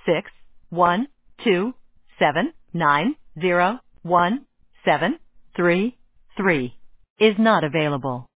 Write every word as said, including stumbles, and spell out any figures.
six one two seven nine zero one seven three three is not available.